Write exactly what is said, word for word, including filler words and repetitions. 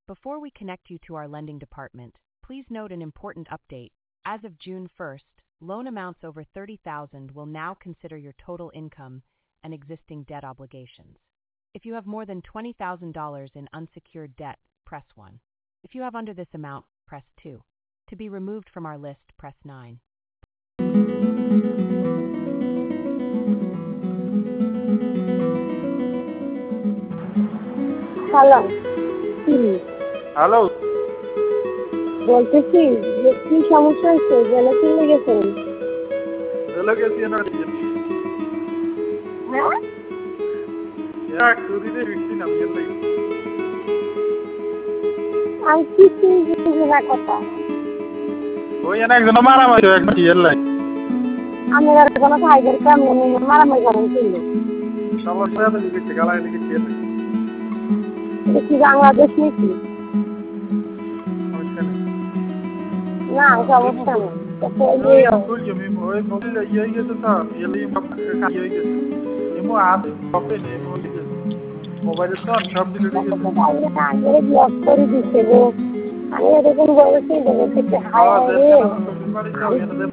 Before we connect you to our lending department, please note an important update. As of June first, loan amounts over thirty thousand dollars will now consider your total income and existing debt obligations. If you have more than twenty thousand dollars in unsecured debt, press one. If you have under this amount, press two. To be removed from our list, press nine. Hello hello বলতেছি যে কি সমস্যা হচ্ছে জেলে চলে গেছেন জেলে গেছি না হ্যাঁ এক দুদিনে ফিরছি না জেলে আমি কিছুই বুঝি না কথা ওই এনে একজন মারামারি হয়ে একটা জেল লাই আমি আর কোনো ভাইদের কামনে নিয়ে মারামারি করেন ছিল সবার সাথে লিখেছে গালায় লিখেছে জেলে দেখি বাংলাদেশ নাকি না সমস্যা নেই ওই মোবাইল ইয়ে গেছে তো এলি ইয়ে গেছে এমো আপ কপে নেই মোবাইলে তো সব দিলে গেছে আগে ব্লক করে দিছে গো আমি এরকম বলেছি দেখতে হায়